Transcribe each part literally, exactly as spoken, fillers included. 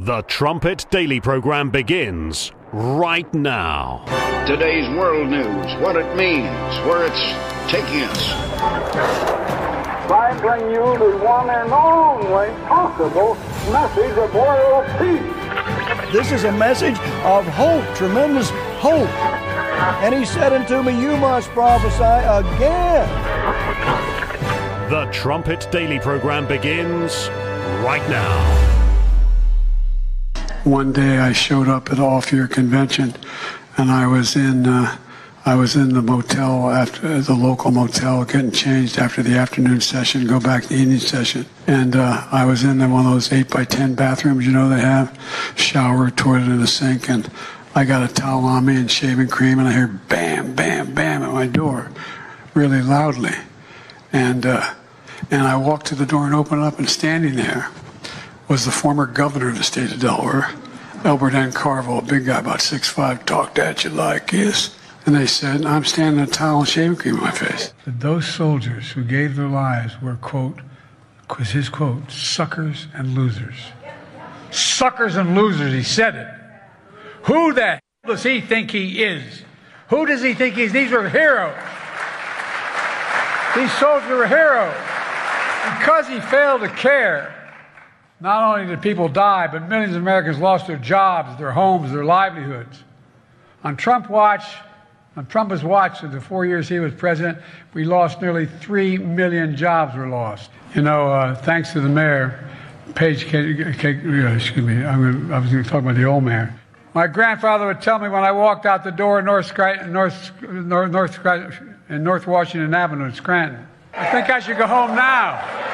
The Trumpet Daily program begins right now. Today's world news, what it means, where it's taking us. I bring you the one and only possible message of world peace. This is a message of hope, tremendous hope. And he said unto me, you must prophesy again. The Trumpet Daily program begins right now. One day I showed up at Off-Year Convention, and I was in uh, I was in the motel, after the local motel, getting changed after the afternoon session, go back to the evening session. And uh, I was in one of those eight by ten bathrooms, you know, they have shower, toilet, and a sink. And I got a towel on me and shaving cream, and I hear bam, bam, bam at my door, really loudly. And uh, and I walked to the door and opened it up, and standing there was the former governor of the state of Delaware, Albert N. Carville, a big guy, about six five, talked at you like this. And they said, I'm standing in a towel and shaving cream on my face. Those soldiers who gave their lives were, quote, was his quote, suckers and losers. Suckers and losers, he said it. Who the hell does he think he is? Who does he think he is? These were heroes. These soldiers were heroes. Because he failed to care, not only did people die, but millions of Americans lost their jobs, their homes, their livelihoods. On Trump watch, on Trump's watch, in the four years he was president, we lost nearly three million jobs were lost. You know, uh, thanks to the mayor, Page, excuse me, I'm gonna, I was going to talk about the old mayor. My grandfather would tell me when I walked out the door in North, North, North, North, in North Washington Avenue in Scranton, I think I should go home now.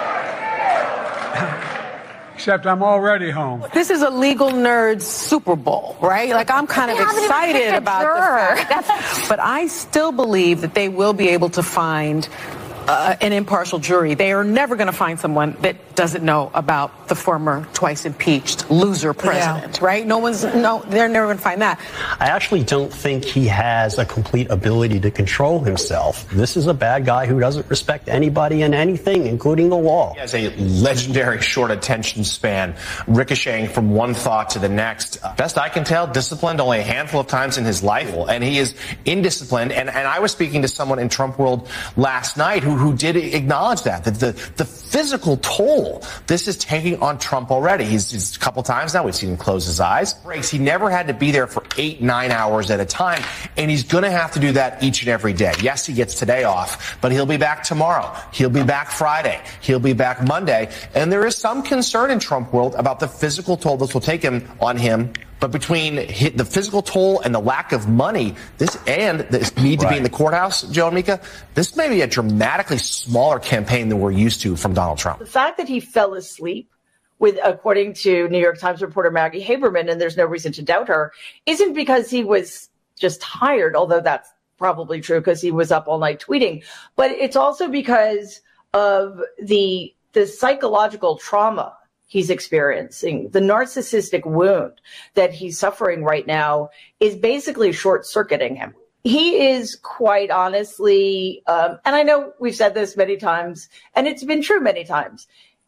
Except I'm already home. This is a legal nerd Super Bowl, right? Like, I'm kind of excited about the fact. But I still believe that they will be able to find uh, an impartial jury. They are never going to find someone that doesn't know about the former twice impeached loser president, yeah. right? No one's, no, they're never going to find that. I actually don't think he has a complete ability to control himself. This is a bad guy who doesn't respect anybody and anything, including the law. He has a legendary short attention span, ricocheting from one thought to the next. Best I can tell, disciplined only a handful of times in his life, and he is indisciplined. And, and I was speaking to someone in Trump world last night who, who did acknowledge that, that the, the physical toll this is taking on Trump already. He's, he's a couple times now, we've seen him close his eyes. Breaks. He never had to be there for eight, nine hours at a time, and he's going to have to do that each and every day. Yes, he gets today off, but he'll be back tomorrow. He'll be back Friday. He'll be back Monday. And there is some concern in Trump world about the physical toll this will take him on him. But between the physical toll and the lack of money, this and this need to right. be in the courthouse, Joe and Mika, this may be a dramatically smaller campaign than we're used to from Donald Trump. The fact that he fell asleep, with, according to New York Times reporter Maggie Haberman, and there's no reason to doubt her, isn't because he was just tired, although that's probably true because he was up all night tweeting. But it's also because of the the psychological trauma he's experiencing. The narcissistic wound that he's suffering right now is basically short-circuiting him. He is quite honestly, um, and I know we've said this many times, and it's been true many times,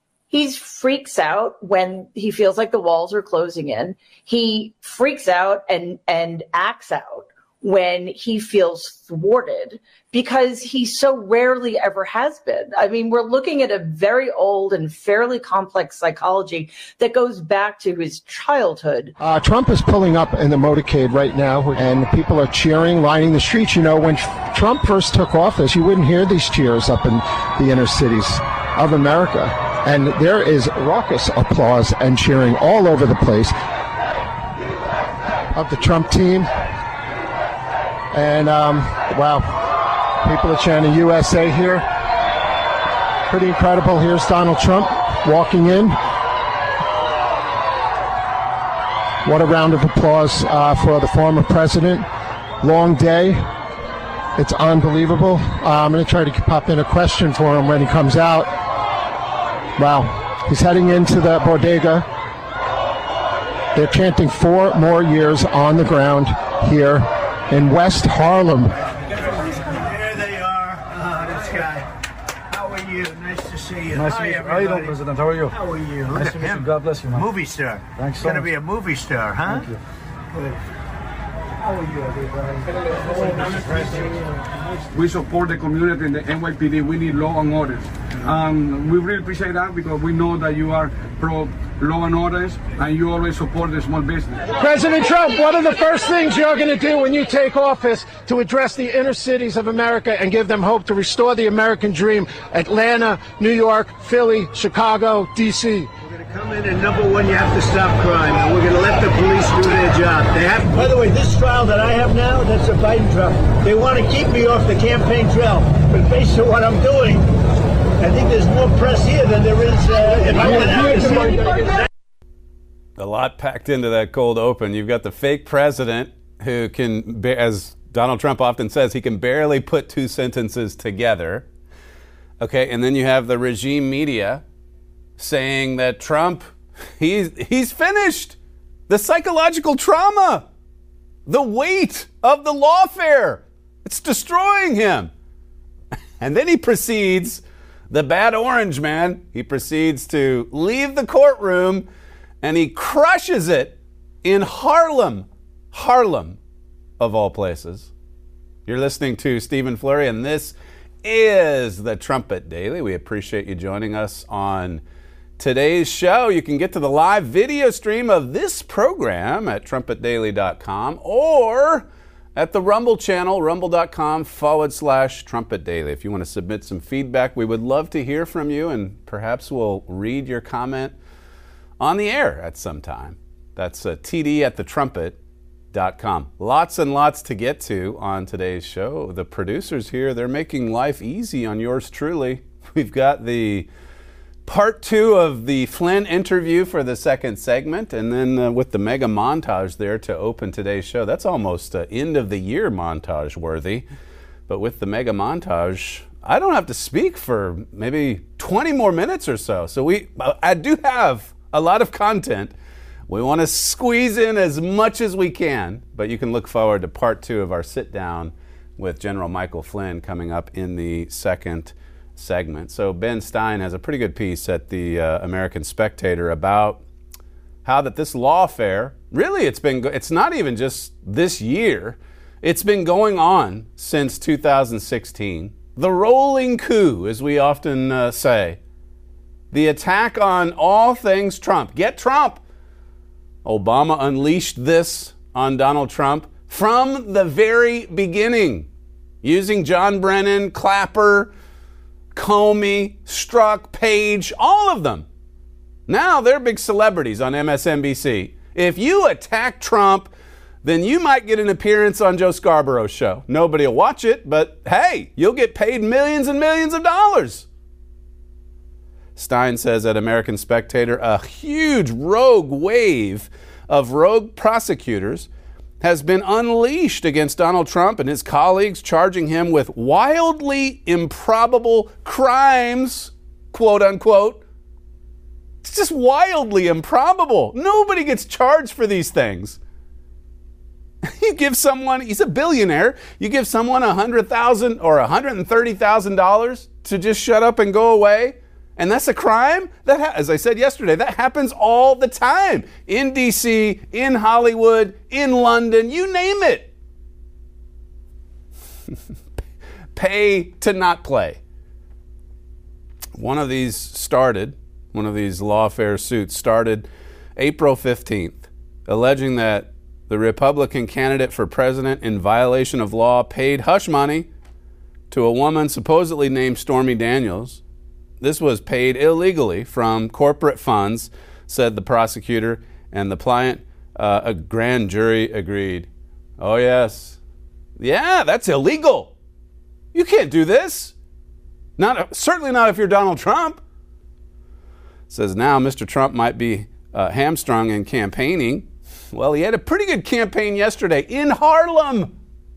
he freaks out when he feels like the walls are closing in. He freaks out and, and acts out when he feels thwarted because he so rarely ever has been. I mean, we're looking at a very old and fairly complex psychology that goes back to his childhood. Uh, Trump is pulling up in the motorcade right now, and people are cheering, lining the streets. You know, when Trump first took office, you wouldn't hear these cheers up in the inner cities of America. And there is raucous applause and cheering all over the place of the Trump team. And, um, wow, people are chanting U S A here. Pretty incredible. Here's Donald Trump walking in. What a round of applause uh, for the former president. Long day. It's unbelievable. Uh, I'm going to try to pop in a question for him when he comes out. Wow. He's heading into the bodega. They're chanting four more years on the ground here in West Harlem. There they are. Oh, this guy. How are you? Nice to see you. Nice to meet you. How are you doing, President? How are you? How are you? Nice Look to at meet you. him. God bless you, man. Movie star. Thanks so Going to much. be a movie star, huh? Thank you. Good. How are you, everybody? We support the community and the N Y P D. We need law and orders. Um, we really appreciate that because we know that you are pro law and orders and you always support the small business. President Trump, what are the first things you're going to do when you take office to address the inner cities of America and give them hope to restore the American dream? Atlanta, New York, Philly, Chicago, D C Come in and number one, you have to stop crime, and we're going to let the police do their job. They have. By the way, this trial that I have now, that's a Biden trial. They want to keep me off the campaign trail, but based on what I'm doing, I think there's more press here than there is uh, if I went out. A lot packed into that cold open. You've got the fake president who can, as Donald Trump often says, he can barely put two sentences together. Okay, and then you have the regime media saying that Trump, he's, he's finished. The psychological trauma, the weight of the lawfare, it's destroying him. And then he proceeds, the bad orange man, he proceeds to leave the courtroom and he crushes it in Harlem. Harlem, of all places. You're listening to Stephen Flurry, and this is the Trumpet Daily. We appreciate you joining us on today's show. You can get to the live video stream of this program at trumpet daily dot com or at the Rumble channel, rumble.com forward slash Trumpet Daily. If you want to submit some feedback, we would love to hear from you, and perhaps we'll read your comment on the air at some time. That's uh, T D at the trumpet dot com. Lots and lots to get to on today's show. The producers here, they're making life easy on yours truly. We've got the part two of the Flynn interview for the second segment, and then uh, with the mega montage there to open today's show. That's almost uh, end of the year montage worthy. But with the mega montage, I don't have to speak for maybe twenty more minutes or so. So we, I do have a lot of content. We want to squeeze in as much as we can, but you can look forward to part two of our sit down with General Michael Flynn coming up in the second segment. So Ben Stein has a pretty good piece at the uh, American Spectator about how that this lawfare, really it's been, it's not even just this year, it's been going on since two thousand sixteen. The rolling coup, as we often uh, say. The attack on all things Trump. Get Trump! Obama unleashed this on Donald Trump from the very beginning, using John Brennan, Clapper, Comey, Strzok, Page, all of them. Now they're big celebrities on M S N B C. If you attack Trump, then you might get an appearance on Joe Scarborough's show. Nobody will watch it, but hey, you'll get paid millions and millions of dollars. Stein says at American Spectator, a huge rogue wave of rogue prosecutors has been unleashed against Donald Trump and his colleagues, charging him with wildly improbable crimes, quote unquote. It's just wildly improbable. Nobody gets charged for these things. You give someone, he's a billionaire, you give someone one hundred thousand dollars or one hundred thirty thousand dollars to just shut up and go away, and that's a crime? That, ha- as I said yesterday, that happens all the time. In D C, in Hollywood, in London, you name it. Pay to not play. One of these started, one of these lawfare suits started April fifteenth, alleging that the Republican candidate for president, in violation of law, paid hush money to a woman supposedly named Stormy Daniels. This was paid illegally from corporate funds, said the prosecutor, and the pliant uh, a grand jury agreed. Oh, yes. Yeah, that's illegal. You can't do this. Not certainly not if you're Donald Trump. Says now Mister Trump might be uh, hamstrung in campaigning. Well, he had a pretty good campaign yesterday in Harlem.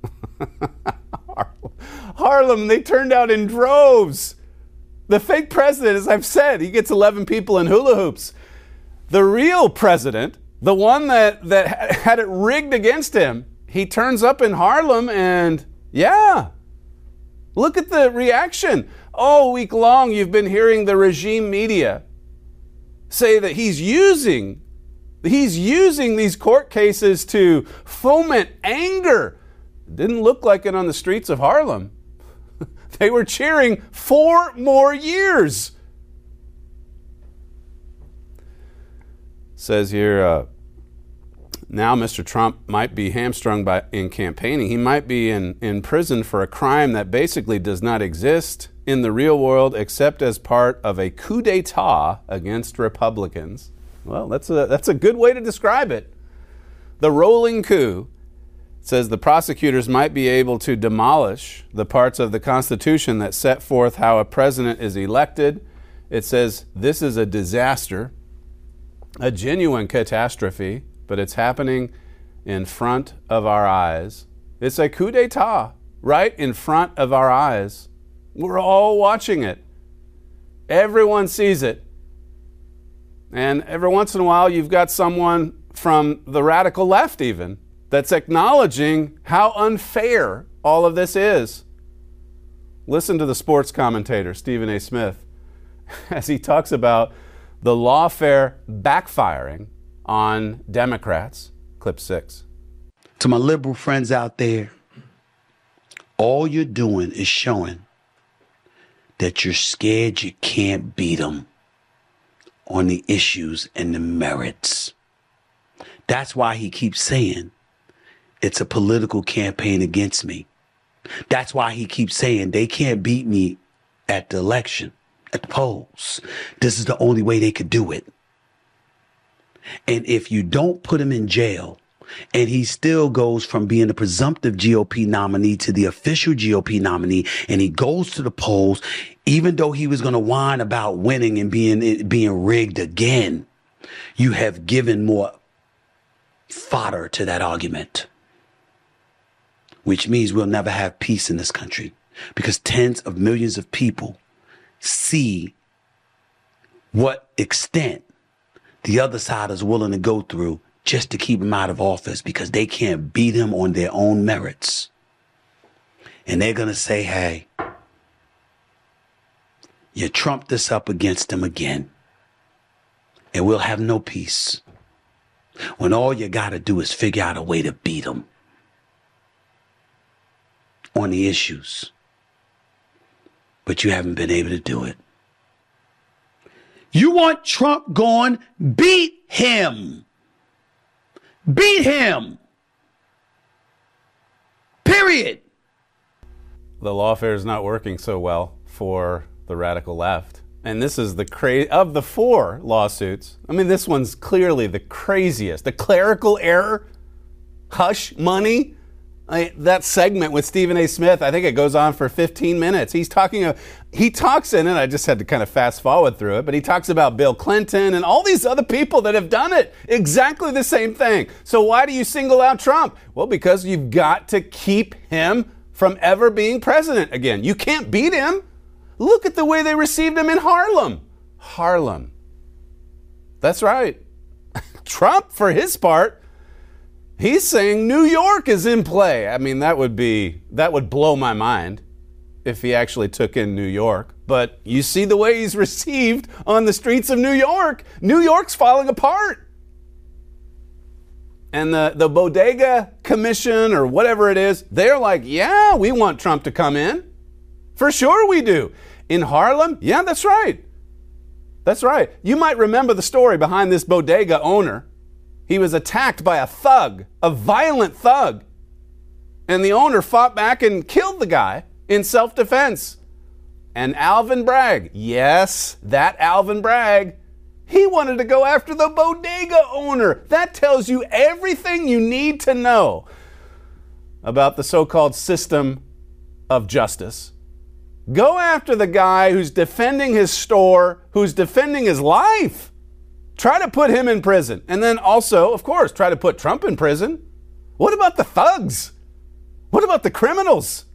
Harlem, they turned out in droves. The fake president, as I've said, he gets eleven people in hula hoops. The real president, the one that, that had it rigged against him, he turns up in Harlem and, yeah, look at the reaction. All week long, you've been hearing the regime media say that he's using, he's using these court cases to foment anger. It didn't look like it on the streets of Harlem. They were cheering four more years. Says here, uh, now Mister Trump might be hamstrung by in campaigning. He might be in, in prison for a crime that basically does not exist in the real world except as part of a coup d'etat against Republicans. Well, that's a, that's a good way to describe it. The rolling coup says the prosecutors might be able to demolish the parts of the Constitution that set forth how a president is elected. It says this is a disaster, a genuine catastrophe, but it's happening in front of our eyes. It's a coup d'etat right in front of our eyes. We're all watching it. Everyone sees it. And every once in a while, you've got someone from the radical left even that's acknowledging how unfair all of this is. Listen to the sports commentator, Stephen A. Smith, as he talks about the lawfare backfiring on Democrats. Clip six. To my liberal friends out there, all you're doing is showing that you're scared you can't beat them on the issues and the merits. That's why he keeps saying it's a political campaign against me. That's why he keeps saying they can't beat me at the election, at the polls. This is the only way they could do it. And if you don't put him in jail, and he still goes from being the presumptive G O P nominee to the official G O P nominee, and he goes to the polls, even though he was going to whine about winning and being being rigged again, you have given more fodder to that argument, which means we'll never have peace in this country because tens of millions of people see what extent the other side is willing to go through just to keep him out of office because they can't beat him on their own merits. And they're going to say, hey, you trumped this up against him again, and we'll have no peace. When all you got to do is figure out a way to beat him on the issues. But you haven't been able to do it. You want Trump gone? Beat him. Beat him. Period. The lawfare is not working so well for the radical left. And this is the cra- of the four lawsuits. I mean, this one's clearly the craziest. The clerical error, hush money. I, that segment with Stephen A. Smith, I think it goes on for fifteen minutes. He's talking, uh, he talks in it, I just had to kind of fast forward through it, but he talks about Bill Clinton and all these other people that have done it. Exactly the same thing. So why do you single out Trump? Well, because you've got to keep him from ever being president again. You can't beat him. Look at the way they received him in Harlem. Harlem. That's right. Trump, for his part, he's saying New York is in play. I mean, that would be, that would blow my mind if he actually took in New York. But you see the way he's received on the streets of New York. New York's falling apart. And the, the Bodega Commission or whatever it is, they're like, yeah, we want Trump to come in. For sure we do. In Harlem? Yeah, that's right. That's right. You might remember the story behind this bodega owner. He was attacked by a thug, a violent thug. And the owner fought back and killed the guy in self-defense. And Alvin Bragg, yes, that Alvin Bragg, he wanted to go after the bodega owner. That tells you everything you need to know about the so-called system of justice. Go after the guy who's defending his store, who's defending his life. Try to put him in prison. And then also, of course, try to put Trump in prison. What about the thugs? What about the criminals?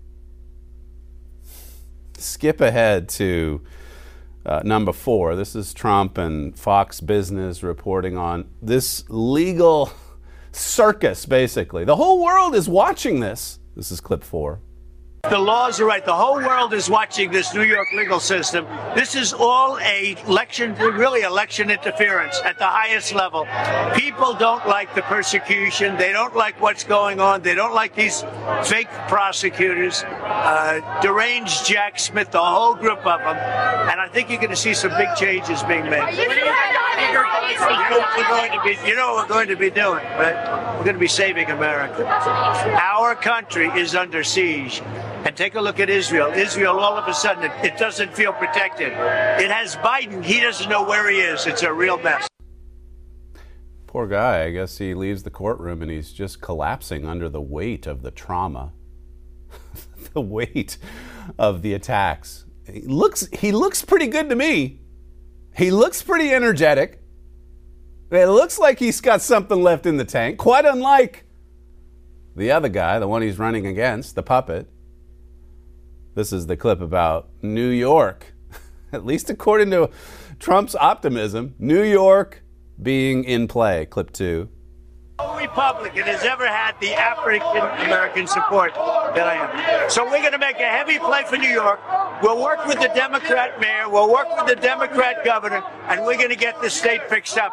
Skip ahead to uh, number four. This is Trump and Fox Business reporting on this legal circus, basically. The whole world is watching this. This is clip four. The laws are right. The whole world is watching this New York legal system. This is all a election, really election interference at the highest level. People don't like the persecution. They don't like what's going on. They don't like these fake prosecutors, uh, deranged Jack Smith, the whole group of them. And I think you're going to see some big changes being made. You know what we're going to be, you know what we're going to be doing, right? We're going to be saving America. Our country is under siege. And take a look at Israel. Israel, all of a sudden, it, it doesn't feel protected. It has Biden. He doesn't know where he is. It's a real mess. Poor guy. I guess he leaves the courtroom and he's just collapsing under the weight of the trauma, the weight of the attacks. He looks, he looks pretty good to me. He looks pretty energetic. It looks like he's got something left in the tank, quite unlike the other guy, the one he's running against, the puppet. This is the clip about New York, at least according to Trump's optimism, New York being in play. Clip two. No Republican has ever had the African-American support that I am. So we're going to make a heavy play for New York. We'll work with the Democrat mayor. We'll work with the Democrat governor, and we're going to get this state fixed up.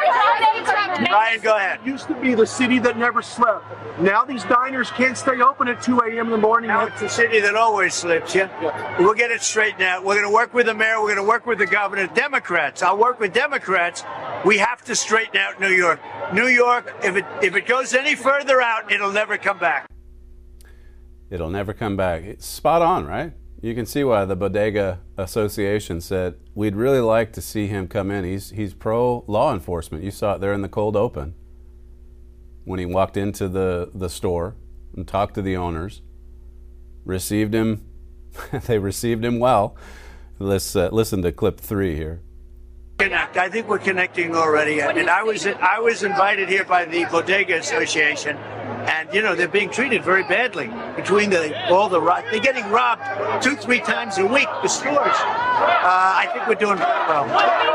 Ryan, go ahead. It used to be the city that never slept. Now these diners can't stay open at two a.m. in the morning. Now it's a city that always sleeps, yeah? yeah. We'll get it straightened out. We're going to work with the mayor. We're going to work with the governor. Democrats, I'll work with Democrats. We have to straighten out New York. New York, if it if it goes any further out, it'll never come back. It'll never come back. It's spot on, right? You can see why the Bodega Association said we'd really like to see him come in. He's he's pro law enforcement. You saw it there in the cold open when he walked into the, the store and talked to the owners. Received him. They received him well. Let's uh, listen to clip three here. Connect. I think we're connecting already. And I was I was invited here by the Bodega Association, and you know they're being treated very badly between the all the they're getting robbed two three times a week. The stores. Uh, I think we're doing very well.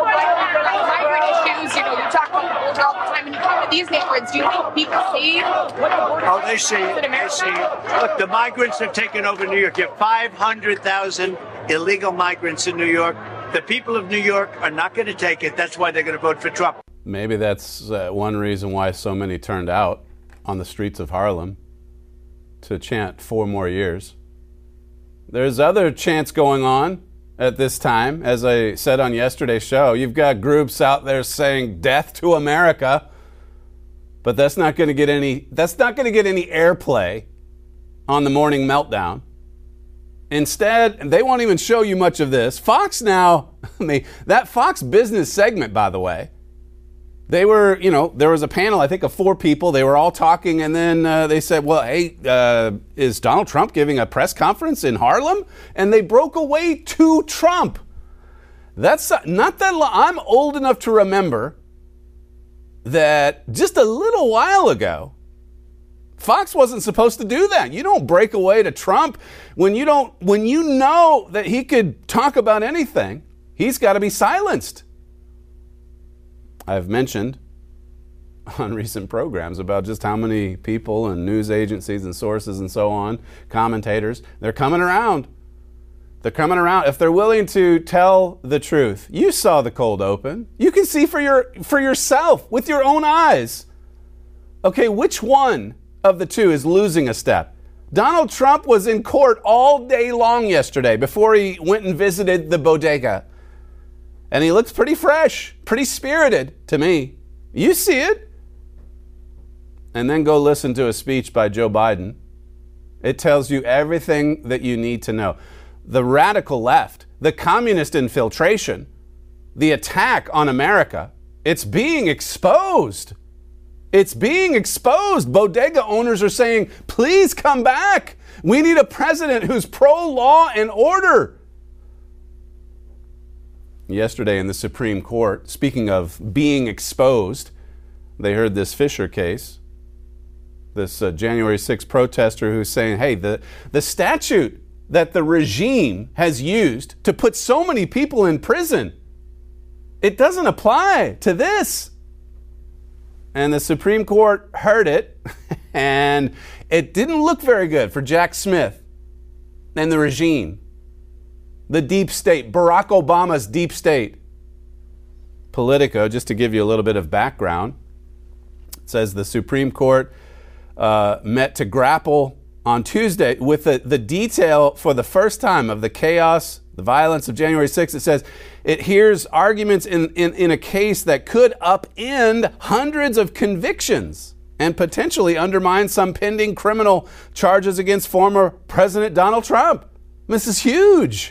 Migrant issues. You know, you talk about older all the time, and you come to these neighborhoods. Do you think people see what the border? Oh, they see it. They see it. Look, the migrants have taken over New York. You have five hundred thousand illegal migrants in New York. The people of New York are not going to take it. That's why they're going to vote for Trump. Maybe that's uh, one reason why so many turned out on the streets of Harlem to chant four more years. There's other chants going on at this time. As I said on yesterday's show, you've got groups out there saying death to America, but that's not going to get any that's not going to get any airplay on the Morning Meltdown. Instead, they won't even show you much of this. Fox now, I mean, that Fox Business segment, by the way, they were, you know, there was a panel, I think, of four people. They were all talking, and then uh, they said, well, hey, uh, is Donald Trump giving a press conference in Harlem? And they broke away to Trump. That's not that long. I'm old enough to remember that just a little while ago, Fox wasn't supposed to do that. You don't break away to Trump when you don't, when you know that he could talk about anything. He's got to be silenced. I've mentioned on recent programs about just how many people and news agencies and sources and so on, commentators, they're coming around. They're coming around. If they're willing to tell the truth. You saw the cold open. You can see for your for yourself with your own eyes. Okay, which one of the two is losing a step? Donald Trump was in court all day long yesterday before he went and visited the bodega. And he looks pretty fresh, pretty spirited to me. You see it. And then go listen to a speech by Joe Biden. It tells you everything that you need to know. The radical left, the communist infiltration, the attack on America, it's being exposed. It's being exposed. Bodega owners are saying, please come back. We need a president who's pro-law and order. Yesterday in the Supreme Court, speaking of being exposed, they heard this Fisher case, this uh, January sixth protester who's saying, hey, the, the statute that the regime has used to put so many people in prison, it doesn't apply to this. And the Supreme Court heard it, and it didn't look very good for Jack Smith. and the regime, the deep state, Barack Obama's deep state. Politico, just to give you a little bit of background, says the Supreme Court uh, met to grapple on Tuesday with the, the detail for the first time of the chaos, the violence of January sixth. It says it hears arguments in, in, in a case that could upend hundreds of convictions and potentially undermine some pending criminal charges against former President Donald Trump. This is huge.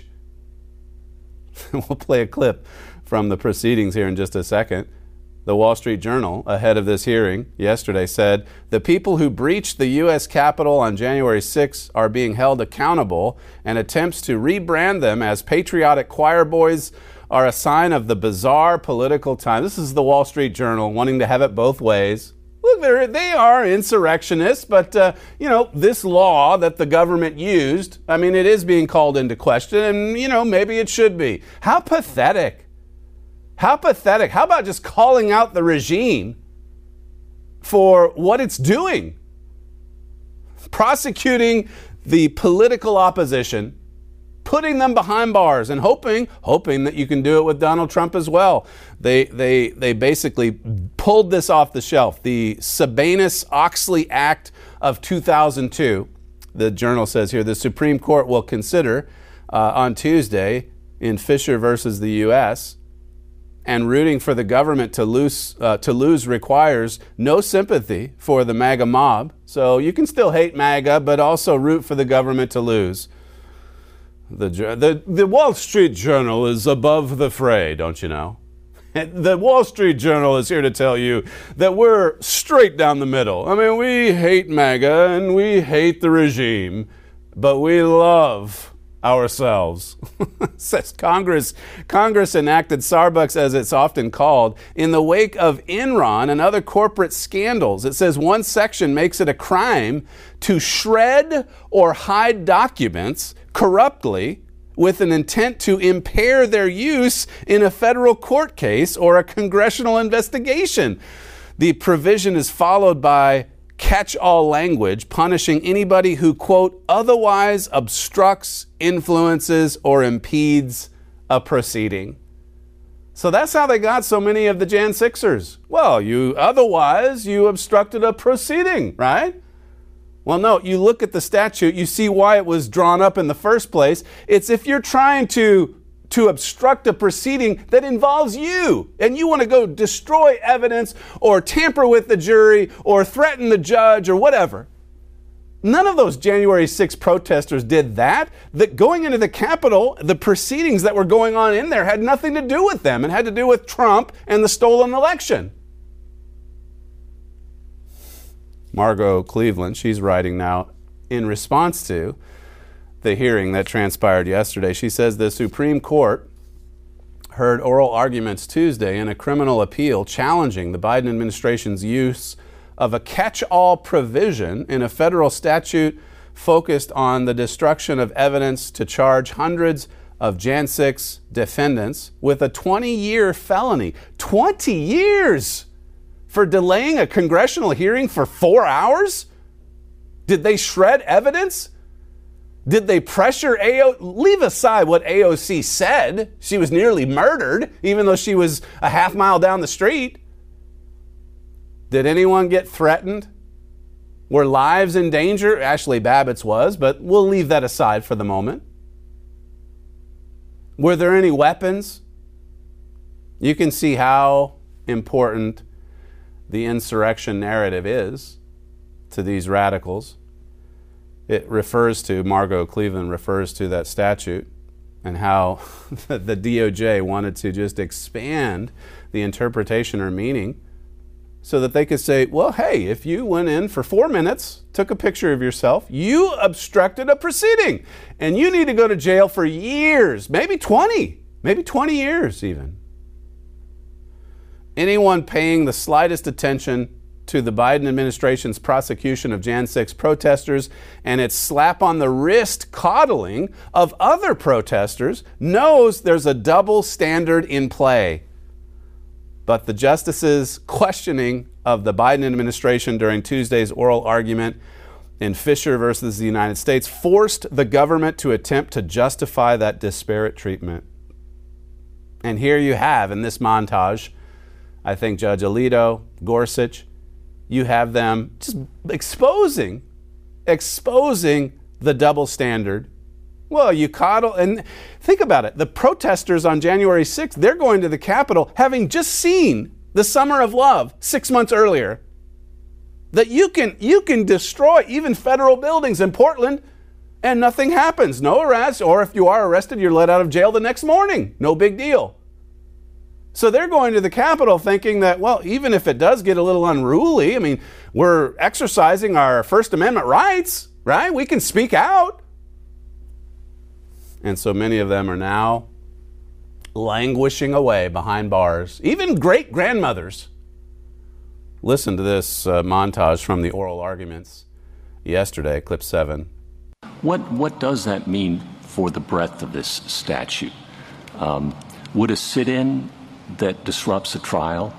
We'll play a clip from the proceedings here in just a second. The Wall Street Journal, ahead of this hearing yesterday, said the people who breached the U S Capitol on January sixth are being held accountable, and attempts to rebrand them as patriotic choir boys are a sign of the bizarre political time. This is the Wall Street Journal wanting to have it both ways. Look, they're, they are insurrectionists, but, uh, you know, this law that the government used, I mean, it is being called into question, and, you know, maybe it should be. How pathetic. How pathetic. How about just calling out the regime for what it's doing? Prosecuting the political opposition, putting them behind bars, and hoping, hoping that you can do it with Donald Trump as well. They, they, they basically pulled this off the shelf. The Sabanis-Oxley Act of two thousand two, the Journal says here, the Supreme Court will consider uh, on Tuesday in Fisher versus the U S, and rooting for the government to lose, uh, to lose requires no sympathy for the MAGA mob. So you can still hate MAGA, but also root for the government to lose. The, the, the Wall Street Journal is above the fray, don't you know? The Wall Street Journal is here to tell you that we're straight down the middle. I mean, we hate MAGA and we hate the regime, but we love ourselves. Says Congress, Congress enacted Starbucks, as it's often called, in the wake of Enron and other corporate scandals. It says one section makes it a crime to shred or hide documents corruptly with an intent to impair their use in a federal court case or a congressional investigation. The provision is followed by catch-all language punishing anybody who, quote, otherwise obstructs, influences, or impedes a proceeding. So that's how they got so many of the Jan sixers. Well, you otherwise, you obstructed a proceeding, right? Well, no, you look at the statute, you see why it was drawn up in the first place. It's if you're trying to to obstruct a proceeding that involves you, and you want to go destroy evidence or tamper with the jury or threaten the judge or whatever. None of those January sixth protesters did that. That going into the Capitol, the proceedings that were going on in there had nothing to do with them and had to do with Trump and the stolen election. Margot Cleveland, she's writing now in response to the hearing that transpired yesterday. She says the Supreme Court heard oral arguments Tuesday in a criminal appeal challenging the Biden administration's use of a catch-all provision in a federal statute focused on the destruction of evidence to charge hundreds of Jan six defendants with a twenty-year felony. twenty years for delaying a congressional hearing for four hours? Did they shred evidence? Did they pressure A O C? Leave aside what A O C said. She was nearly murdered, even though she was a half mile down the street. Did anyone get threatened? Were lives in danger? Ashley Babbitt's was, but we'll leave that aside for the moment. Were there any weapons? You can see how important the insurrection narrative is to these radicals. It refers to, Margot Cleveland refers to that statute and how the D O J wanted to just expand the interpretation or meaning so that they could say, well, hey, if you went in for four minutes, took a picture of yourself, you obstructed a proceeding and you need to go to jail for years, maybe twenty, maybe twenty years even. Anyone paying the slightest attention to the Biden administration's prosecution of Jan six protesters and its slap on the wrist coddling of other protesters knows there's a double standard in play. But the justices' questioning of the Biden administration during Tuesday's oral argument in Fisher versus the United States forced the government to attempt to justify that disparate treatment. And here you have, in this montage, I think Judge Alito, Gorsuch, you have them just exposing, exposing the double standard. Well, you coddle, and think about it. The protesters on January sixth, they're going to the Capitol having just seen the Summer of Love six months earlier. That you can you can destroy even federal buildings in Portland and nothing happens. No arrest, or if you are arrested, you're let out of jail the next morning. No big deal. So they're going to the Capitol thinking that, well, even if it does get a little unruly, I mean, we're exercising our First Amendment rights, right? We can speak out. And so many of them are now languishing away behind bars, even great-grandmothers. Listen to this uh, montage from the oral arguments yesterday, clip seven. What, what does that mean for the breadth of this statute? Um, would a sit-in that disrupts a trial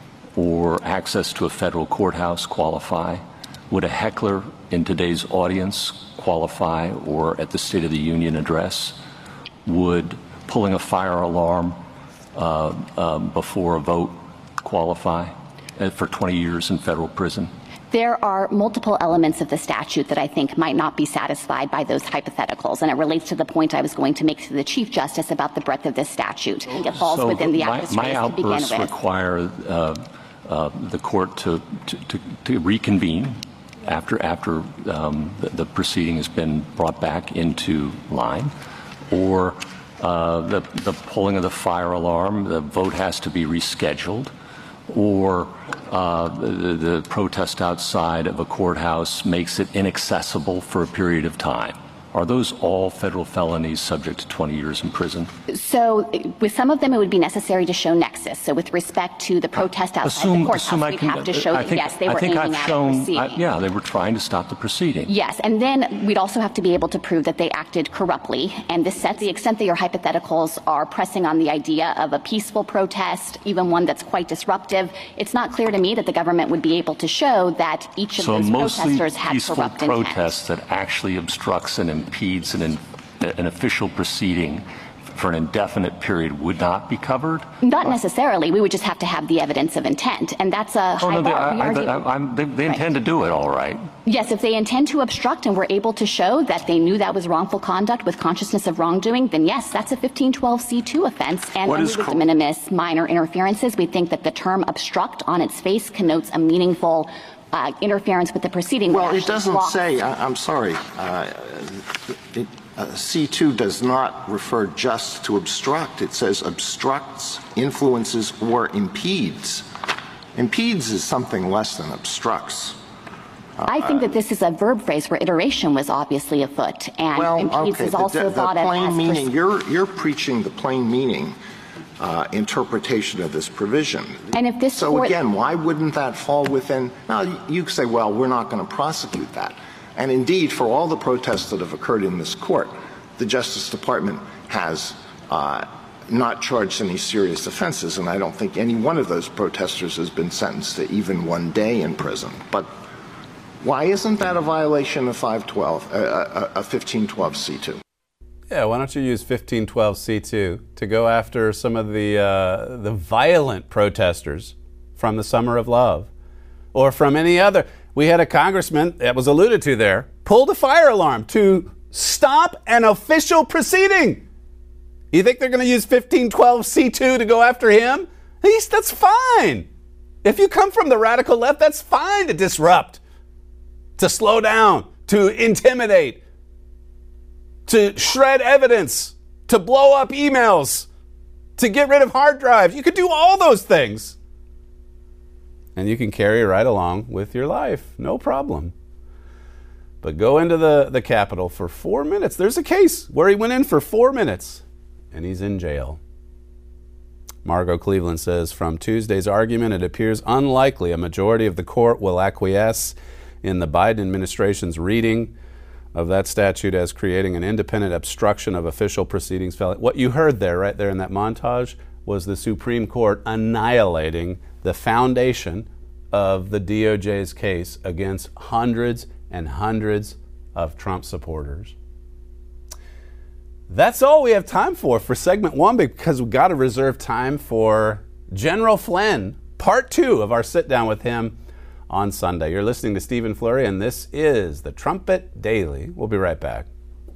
or access to a federal courthouse qualify? Would a heckler in today's audience qualify, or at the State of the Union address? Would pulling a fire alarm uh, um, before a vote qualify uh, for twenty years in federal prison? There are multiple elements of the statute that I think might not be satisfied by those hypotheticals, and it relates to the point I was going to make to the Chief Justice about the breadth of this statute. It falls so within the my, actus my reus to begin outbursts with. require uh, uh, the court to, to, to, to reconvene after after um, the, the proceeding has been brought back into line, or uh, the, the pulling of the fire alarm, the vote has to be rescheduled, or uh, the, the protest outside of a courthouse makes it inaccessible for a period of time. Are those all federal felonies subject to twenty years in prison? So with some of them, it would be necessary to show nexus. So with respect to the protest outside assume, the courthouse, we'd can, have to show I that, think, yes, they I were think aiming I've at shown, the proceeding. I, yeah, they were trying to stop the proceeding. Yes, and then we'd also have to be able to prove that they acted corruptly. And this sets the extent that your hypotheticals are pressing on the idea of a peaceful protest, even one that's quite disruptive. It's not clear to me that the government would be able to show that each of so those mostly protesters had peaceful corrupt intent. protests that actually obstructs and impedes an, an official proceeding for an indefinite period would not be covered? Not necessarily. We would just have to have the evidence of intent, and that's a oh, high no, they, bar. I, We I, argue- I, I'm, they, they intend right. to do it, all right. Yes, if they intend to obstruct and we're able to show that they knew that was wrongful conduct with consciousness of wrongdoing, then yes, that's a fifteen twelve C two offense. And What under is the cor- de minimis minor interferences, we think that the term obstruct on its face connotes a meaningful uh, interference with the proceeding. Well, that it doesn't blocks- say, I, I'm sorry, uh, it, uh, C two does not refer just to obstruct. It says obstructs, influences, or impedes. Impedes is something less than obstructs. I think that this is a verb phrase where iteration was obviously afoot, and Well, impedes okay, is the, also the thought of plain as meaning, pers- you're, you're preaching the plain meaning uh, interpretation of this provision. And if this So court- again, why wouldn't that fall within, now you say, well, we're not going to prosecute that. And indeed, for all the protests that have occurred in this court, the Justice Department has uh, not charged any serious offenses, and I don't think any one of those protesters has been sentenced to even one day in prison. But why isn't that a violation of five twelve, uh, uh, uh, fifteen twelve C two? Yeah, why don't you use fifteen twelve C two to go after some of the uh, the violent protesters from the Summer of Love, or from any other? We had a congressman that was alluded to there pulled a fire alarm to stop an official proceeding. You think they're going to use fifteen twelve C two to go after him? He's, that's fine. If you come from the radical left, that's fine to disrupt, to slow down, to intimidate, to shred evidence, to blow up emails, to get rid of hard drives. You could do all those things. And you can carry right along with your life. No problem. But go into the, the Capitol for four minutes. There's a case where he went in for four minutes and he's in jail. Margot Cleveland says, from Tuesday's argument, it appears unlikely a majority of the court will acquiesce in the Biden administration's reading of that statute as creating an independent obstruction of official proceedings. What you heard there, right there in that montage, was the Supreme Court annihilating the foundation of the D O J's case against hundreds and hundreds of Trump supporters. That's all we have time for for segment one, because we've got to reserve time for General Flynn, part two of our sit down with him on Sunday. You're listening to Stephen Flurry, and this is the Trumpet Daily. We'll be right back.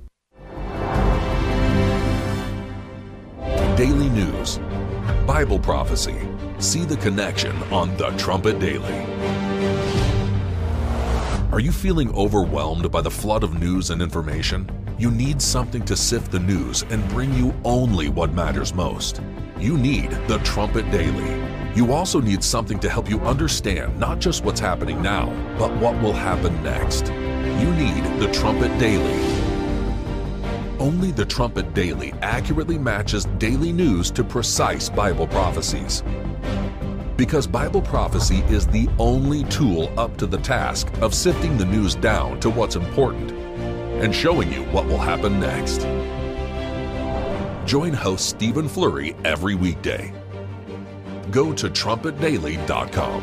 Daily news, Bible prophecy. See the connection on the Trumpet Daily. Are you feeling overwhelmed by the flood of news and information? You need something to sift the news and bring you only what matters most. You need the Trumpet Daily. You also need something to help you understand not just what's happening now, but what will happen next. You need the Trumpet Daily. Only the Trumpet Daily accurately matches daily news to precise Bible prophecies. Because Bible prophecy is the only tool up to the task of sifting the news down to what's important and showing you what will happen next. Join host Stephen Flurry every weekday. Go to trumpet daily dot com.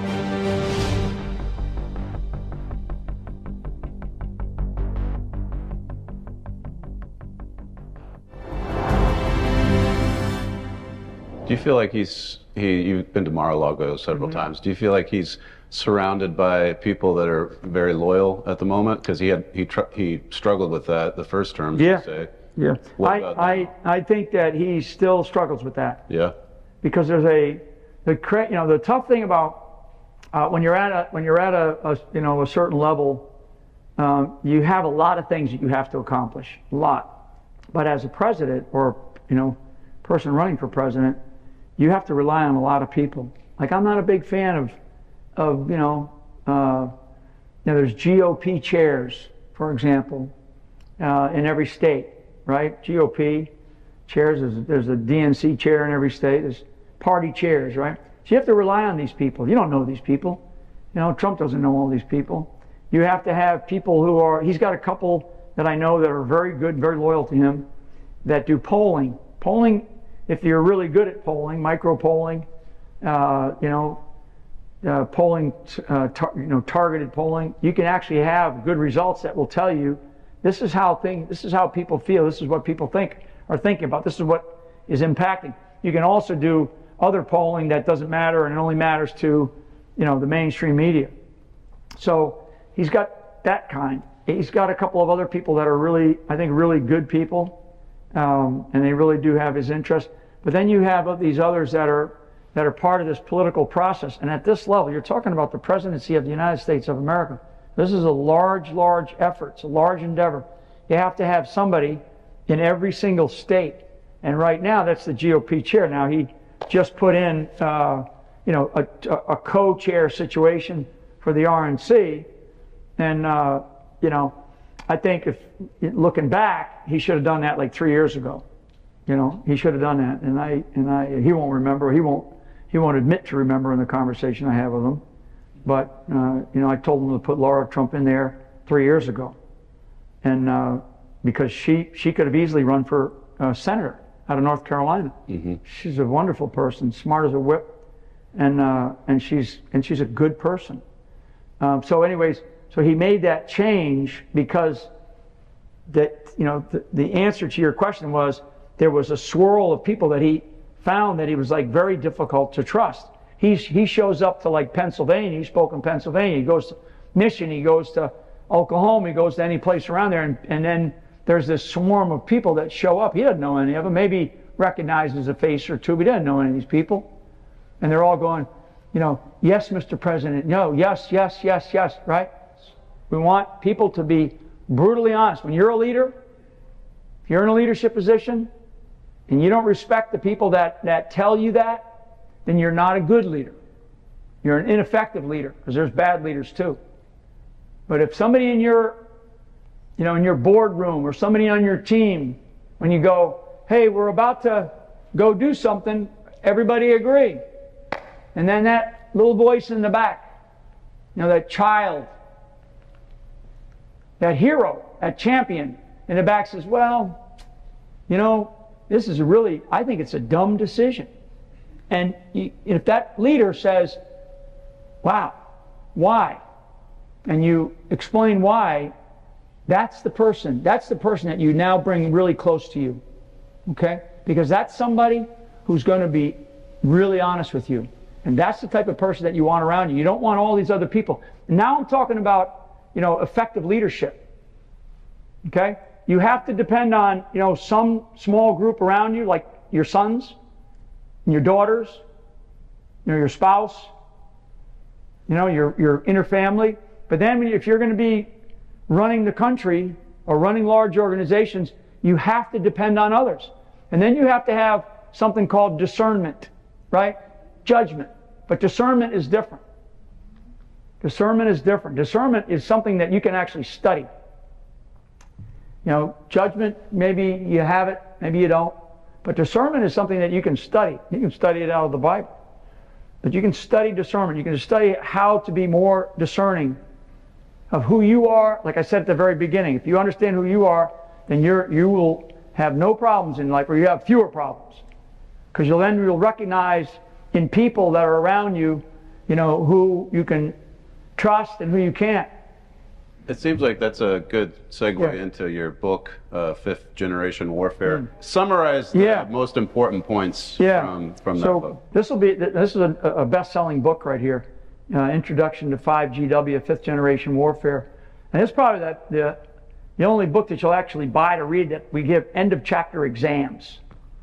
Do you feel like he's, he, you've been to Mar-a-Lago several mm-hmm. times. Do you feel like he's surrounded by people that are very loyal at the moment? Because he had, he tr- he struggled with that the first term, yeah. you say. Yeah. What I, about I, I think that he still struggles with that. Yeah. Because there's a, the you know, the tough thing about uh, when you're at a, when you're at a, a you know, a certain level, um, you have a lot of things that you have to accomplish, a lot. But as a president or, you know, person running for president, you have to rely on a lot of people. Like, I'm not a big fan of, of you know, uh, you know, there's G O P chairs, for example, uh, in every state, right? G O P chairs, there's, there's a D N C chair in every state, there's party chairs, right? So you have to rely on these people. You don't know these people. You know, Trump doesn't know all these people. You have to have people who are, he's got a couple that I know that are very good, very loyal to him, that do polling. Polling, if you're really good at polling, micro polling, uh, you know, uh, polling, uh, tar- you know, targeted polling, you can actually have good results that will tell you this is how things, this is how people feel, this is what people think are thinking about, this is what is impacting. You can also do other polling that doesn't matter and it only matters to, you know, the mainstream media. So he's got that kind. He's got a couple of other people that are really, I think, really good people. Um, and they really do have his interest. But then you have these others that are that are part of this political process. And at this level, you're talking about the presidency of the United States of America. This is a large, large effort. It's a large endeavor. You have to have somebody in every single state. And right now, that's the G O P chair. Now, he just put in, uh, you know, a, a co-chair situation for the R N C. And, uh, you know, I think if looking back, he should have done that like three years ago. You know, he should have done that, and I and I he won't remember. He won't he won't admit to remember in the conversation I have with him. But uh, you know, I told him to put Laura Trump in there three years ago, and uh, because she she could have easily run for uh, senator out of North Carolina. Mm-hmm. She's a wonderful person, smart as a whip, and uh, and she's and she's a good person. Um, so, anyways. So he made that change because that, you know, the, the answer to your question was there was a swirl of people that he found that he was like very difficult to trust. He's, he shows up to like Pennsylvania, he spoke in Pennsylvania, he goes to Michigan, he goes to Oklahoma, he goes to any place around there, and, and then there's this swarm of people that show up. He doesn't know any of them, maybe recognizes a face or two, but he doesn't know any of these people. And they're all going, you know, yes, Mister President, no, yes, yes, yes, yes, right? We want people to be brutally honest. When you're a leader, if you're in a leadership position, and you don't respect the people that, that tell you that, then you're not a good leader. You're an ineffective leader, because there's bad leaders too. But if somebody in your, you know, in your boardroom or somebody on your team, when you go, hey, we're about to go do something, everybody agree. And then that little voice in the back, you know, that child, that hero, that champion in the back says, well, you know, this is a really, I think it's a dumb decision. And you, if that leader says, wow, why? and you explain why, that's the person, that's the person that you now bring really close to you, okay? Because that's somebody who's going to be really honest with you. And that's the type of person that you want around you. You don't want all these other people. And now I'm talking about, you know, effective leadership, okay? You have to depend on, you know, some small group around you, like your sons and your daughters, you know, your spouse, you know, your, your inner family. But then if you're going to be running the country or running large organizations, you have to depend on others. And then you have to have something called discernment, right? Judgment. But discernment is different. Discernment is different. Discernment is something that you can actually study. You know, judgment, maybe you have it, maybe you don't. But discernment is something that you can study. You can study it out of the Bible. But you can study discernment. You can study how to be more discerning of who you are. Like I said at the very beginning, if you understand who you are, then you're, you will have no problems in life, or you have fewer problems. Because you'll then you'll recognize in people that are around you, you know, who you can trust and who you can't. It seems like that's a good segue Yeah. into your book, uh, Fifth Generation Warfare. Mm. Summarize the Yeah. most important points Yeah. from, from that so book. this will be this is a, a best-selling book right here, uh, Introduction to five G W, Fifth Generation Warfare, and it's probably that the the only book that you'll actually buy to read that we give end of chapter exams.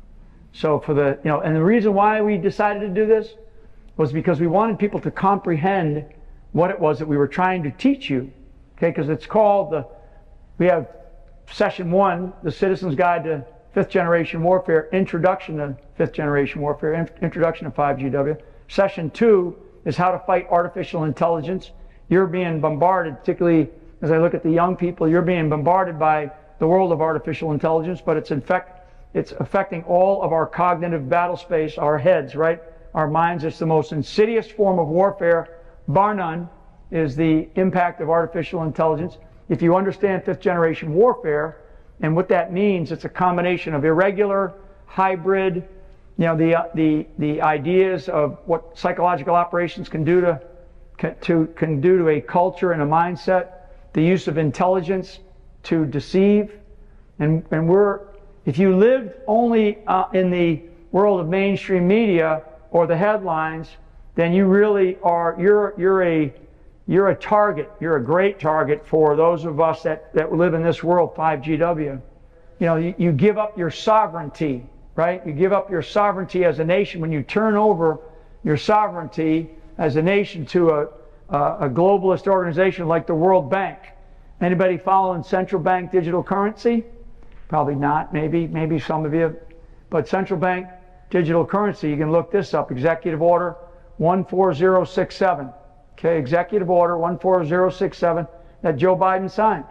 So for the you know, and the reason why we decided to do this was because we wanted people to comprehend what it was that we were trying to teach you. Okay, because it's called the, we have session one, the Citizen's Guide to Fifth Generation Warfare, Introduction to Fifth Generation Warfare, in, Introduction to five G W. Session two is How to Fight Artificial Intelligence. You're being bombarded, particularly as I look at the young people, you're being bombarded by the world of artificial intelligence, but it's in fact, it's affecting all of our cognitive battle space, our heads, right? Our minds. It's the most insidious form of warfare, bar none, is the impact of artificial intelligence. If you understand fifth generation warfare and what that means, it's a combination of irregular, hybrid, you know, the uh, the the ideas of what psychological operations can do to can, to can do to a culture and a mindset, the use of intelligence to deceive, and and we're if you lived only uh, in the world of mainstream media or the headlines, then you really are you're you're a You're a target. You're a great target for those of us that, that live in this world, five G W. You know, you, you give up your sovereignty, right? You give up your sovereignty as a nation when you turn over your sovereignty as a nation to a, a, a globalist organization like the World Bank. Anybody following central bank digital currency? Probably not. Maybe, maybe some of you. But central bank digital currency, you can look this up, Executive Order one four zero six seven. Okay, Executive Order one four zero six seven that Joe Biden signed.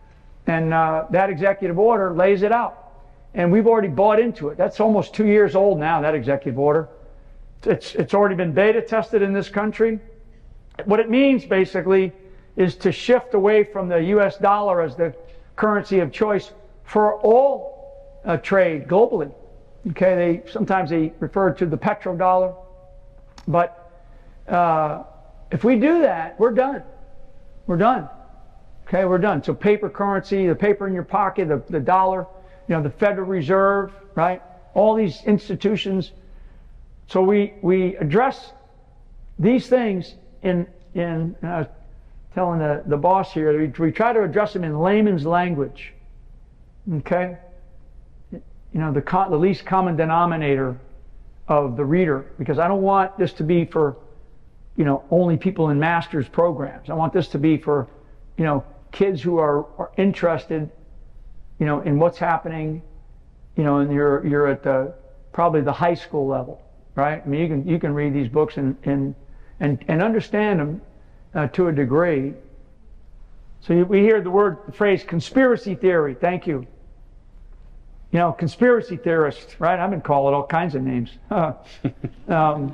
And uh, that executive order lays it out. And we've already bought into it. That's almost two years old now, that executive order. It's, it's already been beta tested in this country. What it means, basically, is to shift away from the U S dollar as the currency of choice for all uh, trade globally. Okay, they sometimes they refer to the petrodollar. But uh, if we do that, we're done. We're done. Okay, we're done. So paper currency, the paper in your pocket, the, the dollar, you know, the Federal Reserve, right? All these institutions. So we we address these things in in. And I was telling the the boss here, we, we try to address them in layman's language. Okay. You know, the con, the least common denominator of the reader, because I don't want this to be for, you know, only people in master's programs. I want this to be for, you know, kids who are, are interested, you know, in what's happening, you know, and you're you're at the probably the high school level, right? I mean, you can you can read these books and and and, and understand them uh, to a degree. So you, we hear the word, the phrase conspiracy theory. Thank you. You know, conspiracy theorists, right? I've been called all kinds of names. um,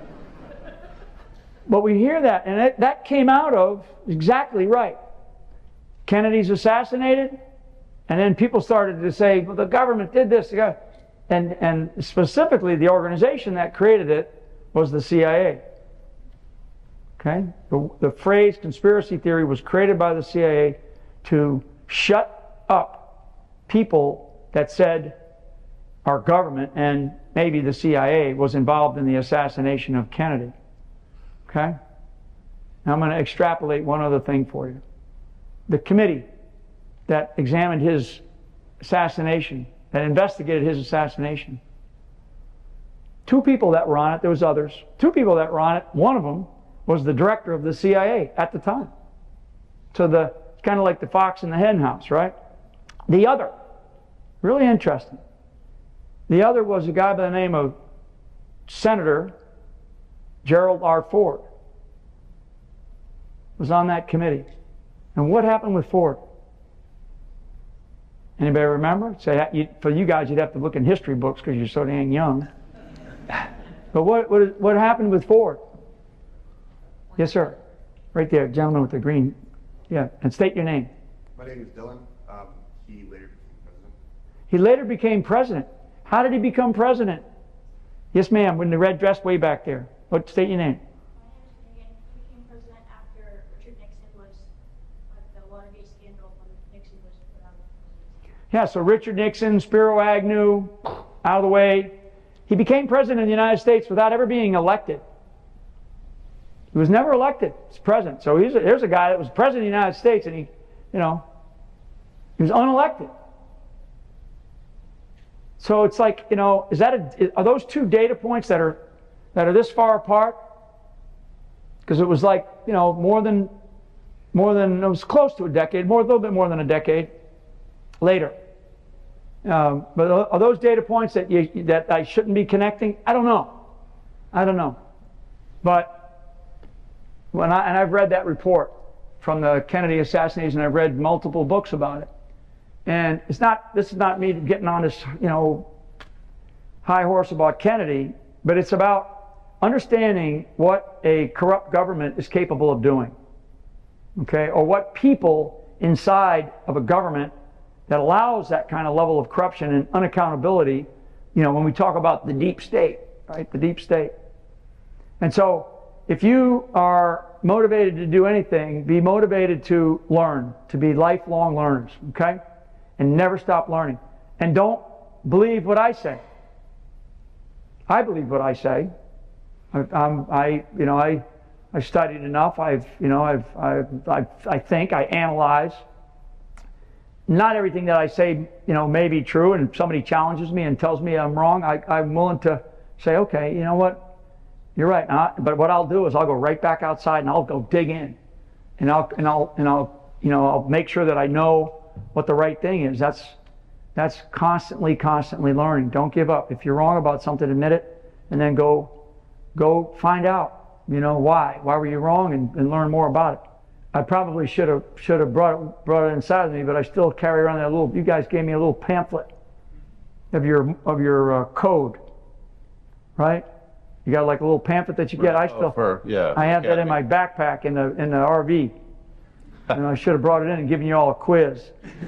But we hear that, and it, that came out of exactly right. Kennedy's assassinated, and then people started to say, well, the government did this. And, and specifically, the organization that created it was the C I A. Okay? The, the phrase conspiracy theory was created by the C I A to shut up people that said our government and maybe the C I A was involved in the assassination of Kennedy. Okay? Now I'm going to extrapolate one other thing for you. The committee that examined his assassination, that investigated his assassination, two people that were on it, there was others, two people that were on it, one of them was the director of the C I A at the time. So the, it's kind of like the fox in the hen house, right? The other, really interesting, the other was a guy by the name of Senator Gerald R. Ford, was on that committee. And what happened with Ford? Anybody remember? Say, for you guys, you'd have to look in history books because you're so dang young. But what, what, what happened with Ford? Yes, sir. Right there, gentleman with the green. Yeah, and state your name. My name is Dylan. Um, he later became president. He later became president. How did he become president? Yes, ma'am, with the red dress way back there. What, state your name. He became president after Richard Nixon was, like the Watergate scandal when Nixon was put out of prison. Yeah, so Richard Nixon, Spiro Agnew, out of the way. He became president of the United States without ever being elected. He was never elected as president. So he's a, here's a guy that was president of the United States, and he, you know, he was unelected. So it's like, you know, is that a, are those two data points that are that are this far apart? Because it was like, you know, more than more than it was close to a decade, more a little bit more than a decade later. Um, but are those data points that you that I shouldn't be connecting? I don't know. I don't know. But when I and I've read that report from the Kennedy assassination, I've read multiple books about it. And it's not, this is not me getting on this, you know, high horse about Kennedy, but it's about understanding what a corrupt government is capable of doing, okay, or what people inside of a government that allows that kind of level of corruption and unaccountability, you know, when we talk about the deep state, right, the deep state. And so if you are motivated to do anything, be motivated to learn, to be lifelong learners, okay? And never stop learning. And don't believe what I say. I believe what I say. I, I'm, I, you know, I, I've studied enough. I've, you know, I've, I've, I've, I think, I analyze. Not everything that I say, you know, may be true. And if somebody challenges me and tells me I'm wrong, I, I'm willing to say, okay, you know what, you're right. Now, but what I'll do is I'll go right back outside and I'll go dig in, and I'll, and I'll, and I'll, you know, I'll make sure that I know what the right thing is. That's that's constantly, constantly learning. Don't give up. If you're wrong about something, admit it, and then go go find out, you know, why. Why were you wrong, and, and learn more about it. I probably should have should have brought it, brought it inside of me, but I still carry around that little, you guys gave me a little pamphlet of your of your uh, code, right? You got like a little pamphlet that you get. I still, oh, for, yeah, I have that in me. my backpack in the in the R V. And I should have brought it in and given you all a quiz.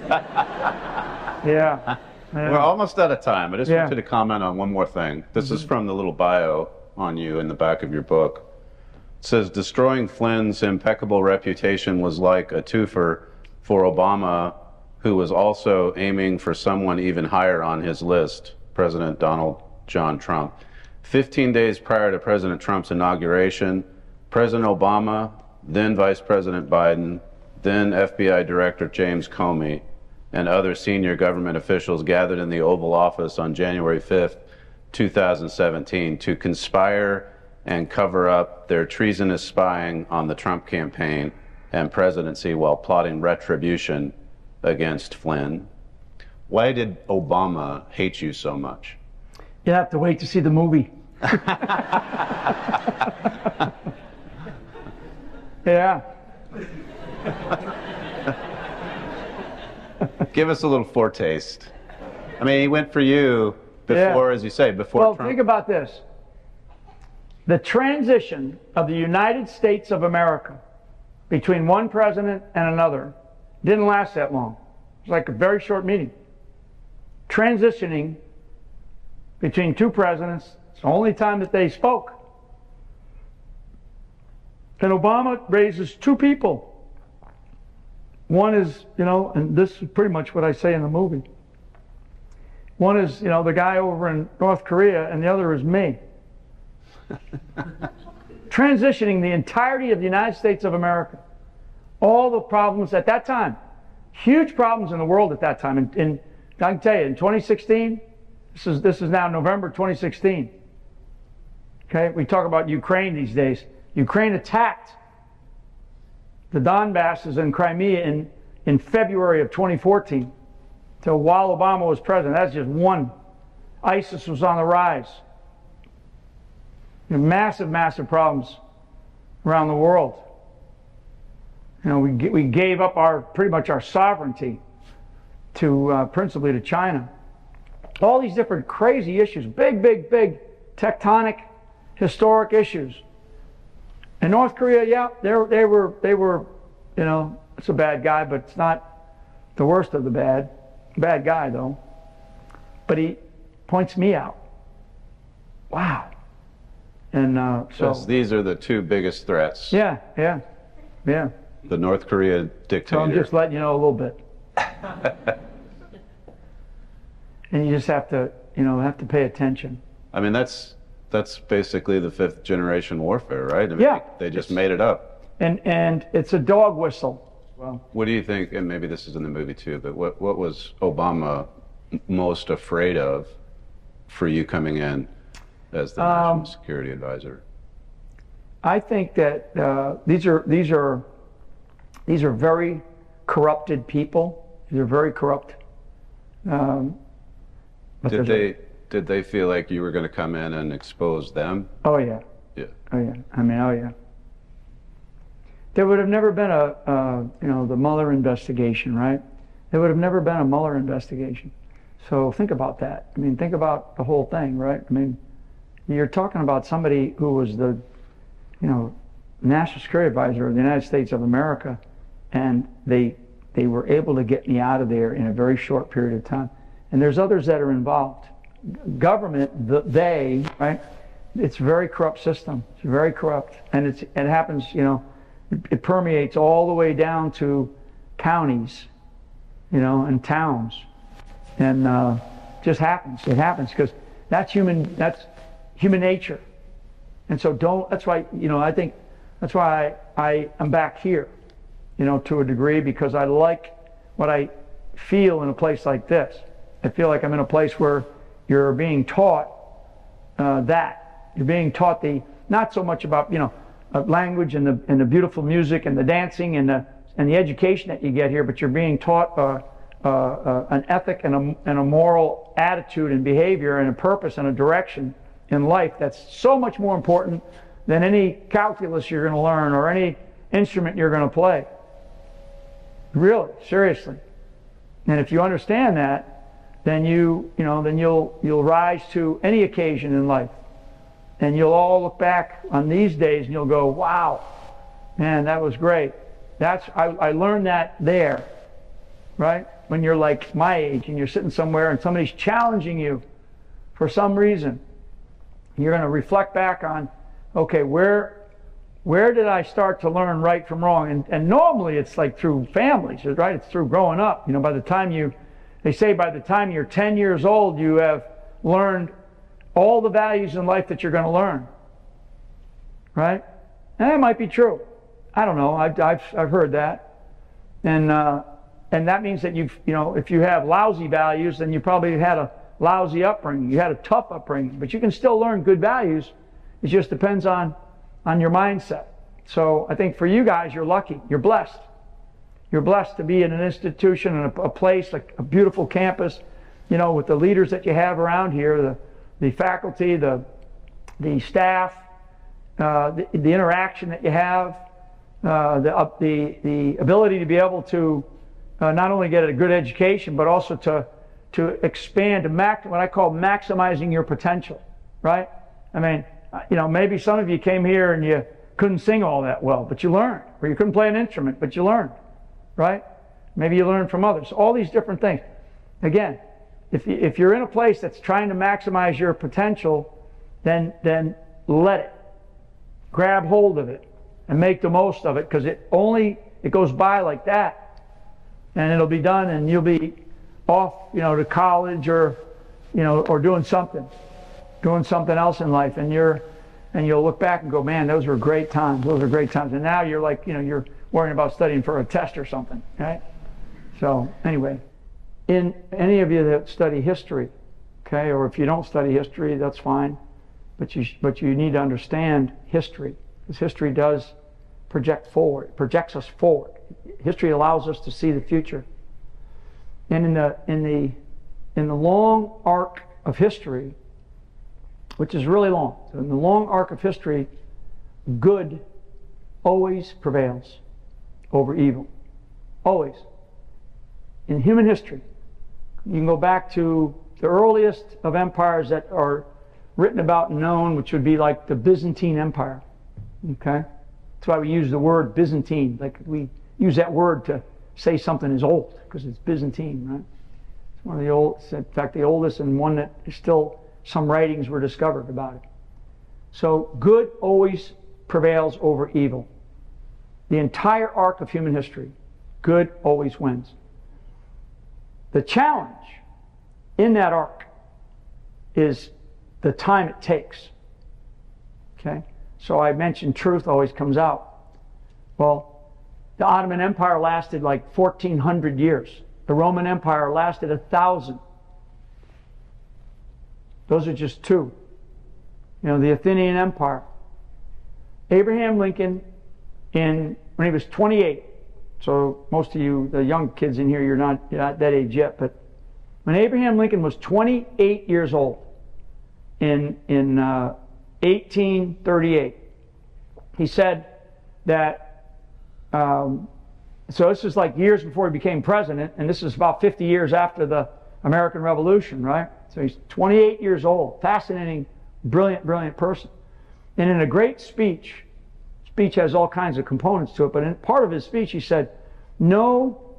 Yeah. We're almost out of time. I just Yeah. wanted to comment on one more thing. This is from the little bio on you in the back of your book. It says, destroying Flynn's impeccable reputation was like a twofer for Obama, who was also aiming for someone even higher on his list, President Donald John Trump. Fifteen days prior to President Trump's inauguration, President Obama, then Vice President Biden, then F B I Director James Comey, and other senior government officials gathered in the Oval Office on January fifth, two thousand seventeen to conspire and cover up their treasonous spying on the Trump campaign and presidency while plotting retribution against Flynn. Why did Obama hate you so much? You have to wait to see the movie. Yeah. Give us a little foretaste. I mean, he went for you before, Yeah. as you say, before Well, Trump. think about this. The transition of the United States of America between one president and another didn't last that long. It was like a very short meeting. Transitioning between two presidents, it's the only time that they spoke. And Obama raises two people. One is, you know, and this is pretty much what I say in the movie. One is, you know, the guy over in North Korea, and the other is me. Transitioning the entirety of the United States of America. All the problems at that time. Huge problems in the world at that time. And, and I can tell you, in twenty sixteen, this is, this is now November twenty sixteen. Okay, we talk about Ukraine these days. Ukraine attacked the Donbasses and Crimea in, in February of twenty fourteen. So while Obama was president, that's just one. ISIS was on the rise. You know, massive, massive problems around the world. You know, we we gave up our pretty much our sovereignty to uh, principally to China. All these different crazy issues, big, big, big tectonic, historic issues. And North Korea, yeah, they they were they were, you know, it's a bad guy, but it's not the worst of the bad. Bad guy though. But he points me out. Wow. And uh, so Yes, these are the two biggest threats. yeah, yeah, yeah. The North Korea dictator. So I'm just letting you know a little bit. And you just have to, you know, have to pay attention. I mean, that's that's basically the fifth generation warfare, right? I mean, Yeah. They just made it up. And and it's a dog whistle. Well, What do you think, and maybe this is in the movie too, but what, what was Obama m- most afraid of for you coming in as the Um, national security advisor? I think that uh, these are these are these are very corrupted people. These are very corrupt. Um, but Did there's a- they did they feel like you were going to come in and expose them? Oh yeah. Yeah. Oh yeah. I mean, oh yeah. There would have never been a, uh, you know, the Mueller investigation, right? There would have never been a Mueller investigation. So think about that. I mean, think about the whole thing, right? I mean, you're talking about somebody who was the, you know, national security advisor of the United States of America, and they they were able to get me out of there in a very short period of time. And there's others that are involved. Government, the, they, right? It's a very corrupt system. It's very corrupt, and it's it happens, you know. It permeates all the way down to counties, you know, and towns, and uh, just happens. It happens because that's human. That's human nature, and so don't. That's why you know. I think that's why I, I am back here, you know, to a degree, because I like what I feel in a place like this. I feel like I'm in a place where you're being taught uh, that you're being taught the not so much about you know. Uh, language and the and the beautiful music and the dancing and the and the education that you get here, but you're being taught uh, uh, uh, an ethic and a and a moral attitude and behavior and a purpose and a direction in life that's so much more important than any calculus you're going to learn or any instrument you're going to play. Really, seriously. And if you understand that, then you you know then you'll you'll rise to any occasion in life. And you'll all look back on these days and you'll go, wow, man, that was great. That's I, I learned that there, right? When you're like my age and you're sitting somewhere and somebody's challenging you for some reason, you're going to reflect back on, okay, where where did I start to learn right from wrong? And, and normally it's like through families, right? It's through growing up. You know, by the time you, they say by the time you're ten years old, you have learned all the values in life that you're going to learn, right? And that might be true. I don't know. I've I've, I've heard that, and uh, and that means that you've you know if you have lousy values, then you probably had a lousy upbringing. You had a tough upbringing, but you can still learn good values. It just depends on on your mindset. So I think for you guys, you're lucky. You're blessed. You're blessed to be in an institution and a, a place like a beautiful campus, you know, with the leaders that you have around here. The the faculty, the the staff, uh, the, the interaction that you have, uh, the, uh, the the ability to be able to uh, not only get a good education, but also to to expand, to max, what I call maximizing your potential, right? I mean, you know, maybe some of you came here and you couldn't sing all that well, but you learned, or you couldn't play an instrument, but you learned, right? Maybe you learned from others. All these different things. Again, If, if you're in a place that's trying to maximize your potential, then then let it. Grab hold of it. and make the most of it, because it only, it goes by like that, and it'll be done, and you'll be off, you know, to college or, you know, or doing something, doing something else in life, and you're, and you'll look back and go, man, those were great times, those were great times, and now you're like, you know, you're worrying about studying for a test or something, right? So anyway, in any of you that study history, okay, or if you don't study history, that's fine, but you but you need to understand history, because history does project forward, projects us forward. History allows us to see the future. And in the in the in the long arc of history, which is really long, so in the long arc of history, good always prevails over evil. Always. In human history, you can go back to the earliest of empires that are written about and known, which would be like the Byzantine Empire. Okay? That's why we use the word Byzantine. Like we use that word to say something is old, because it's Byzantine, right? It's one of the old, in fact, the oldest, and one that is still, some writings were discovered about it. So good always prevails over evil. The entire arc of human history, good always wins. The challenge in that arc is the time it takes. Okay? So I mentioned truth always comes out. Well, the Ottoman Empire lasted like fourteen hundred years. The Roman Empire lasted a thousand. Those are just two. You know, the Athenian Empire. Abraham Lincoln, in when he was twenty-eight, so most of you, the young kids in here, you're not, you're not that age yet, but when Abraham Lincoln was twenty-eight years old in, in uh, eighteen thirty-eight, he said that, um, so this is like years before he became president, and this is about fifty years after the American Revolution, right? So he's twenty-eight years old, fascinating, brilliant, brilliant person. And in a great speech, speech has all kinds of components to it, but in part of his speech he said, no,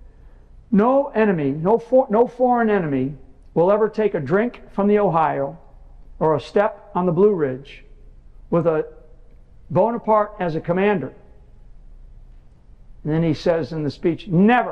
no enemy, no, for, no foreign enemy will ever take a drink from the Ohio or a step on the Blue Ridge with a Bonaparte as a commander. And then he says in the speech, never,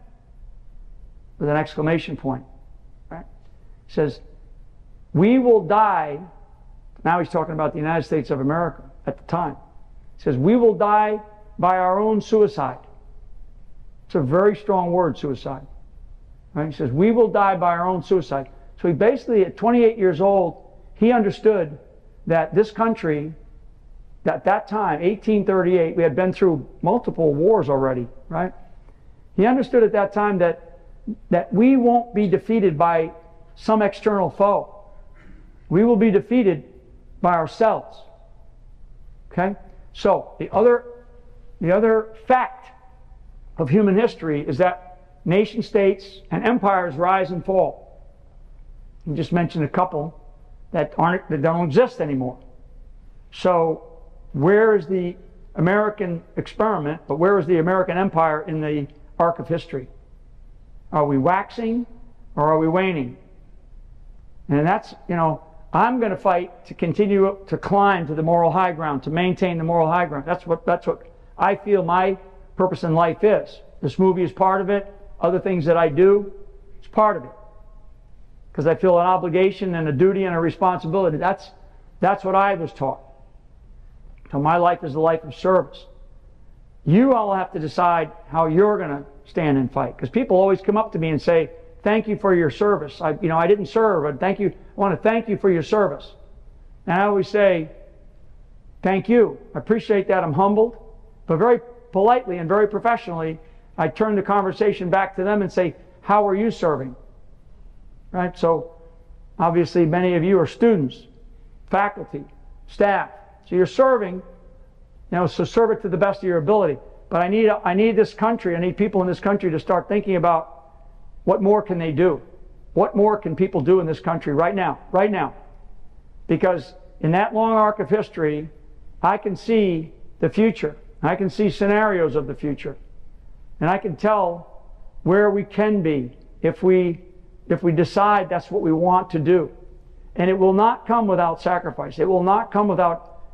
with an exclamation point. Right? He says, we will die, now he's talking about the United States of America at the time. He says, we will die by our own suicide. It's a very strong word, suicide. Right? He says, we will die by our own suicide. So he basically, at twenty-eight years old, he understood that this country, at that time, eighteen thirty-eight, we had been through multiple wars already, right? He understood at that time that, that we won't be defeated by some external foe. We will be defeated by ourselves. Okay? So, the other, the other fact of human history is that nation states and empires rise and fall. You just mentioned a couple that aren't, that don't exist anymore. So, where is the American experiment, but where is the American empire in the arc of history? Are we waxing or are we waning? And that's, you know, I'm going to fight to continue to climb to the moral high ground, to maintain the moral high ground. That's what, that's what I feel my purpose in life is. This movie is part of it. Other things that I do, it's part of it. Because I feel an obligation and a duty and a responsibility. That's, that's what I was taught. So my life is a life of service. You all have to decide how you're going to stand and fight. Because people always come up to me and say, thank you for your service. I, you know, I didn't serve, but thank you. I want to thank you for your service. And I always say, thank you. I appreciate that. I'm humbled. But very politely and very professionally, I turn the conversation back to them and say, how are you serving? Right? So, obviously, many of you are students, faculty, staff. So you're serving, you know, so serve it to the best of your ability. But I need, I need this country, I need people in this country to start thinking about what more can they do? What more can people do in this country right now? Right now. Because in that long arc of history, I can see the future. I can see scenarios of the future. And I can tell where we can be if we, if we decide that's what we want to do. And it will not come without sacrifice. It will not come without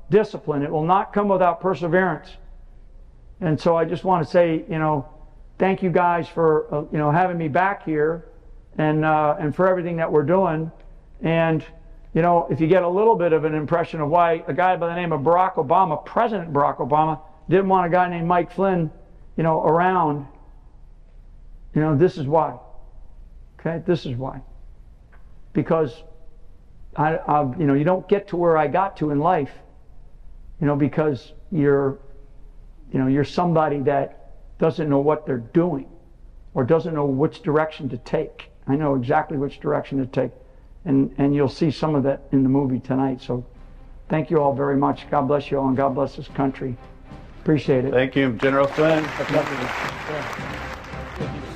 discipline. It will not come without perseverance. And so I just want to say, you know, thank you guys for, uh, you know, having me back here and, uh, and for everything that we're doing. And, you know, if you get a little bit of an impression of why a guy by the name of Barack Obama, President Barack Obama, didn't want a guy named Mike Flynn, you know, around, you know, this is why. Okay, this is why. Because, I, I, you know, you don't get to where I got to in life, you know, because you're, you know, you're somebody that doesn't know what they're doing or doesn't know which direction to take. I know exactly which direction to take. And, and you'll see some of that in the movie tonight. So thank you all very much. God bless you all, and God bless this country. Appreciate it. Thank you, General Flynn. Thank you.